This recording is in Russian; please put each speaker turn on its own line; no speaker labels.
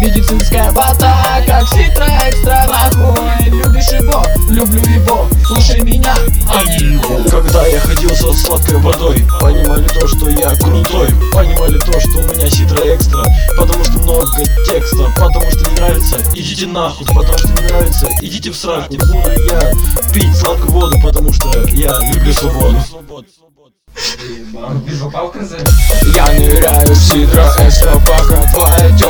медицинская вода, как Ситро Экстра, нахуй. Любишь его, люблю его, слушай меня, а не его.
Когда я ходил со сладкой водой, понимали то, что я крутой, понимали то, что у меня Ситро Экстра, потому что много текста, потому что не нравится, идите нахуй, потому что не нравится, идите в сраку. Буду я пить сладкую воду, потому что я люблю свободу.
Я ныряю в Ситро Экстра, пока твоя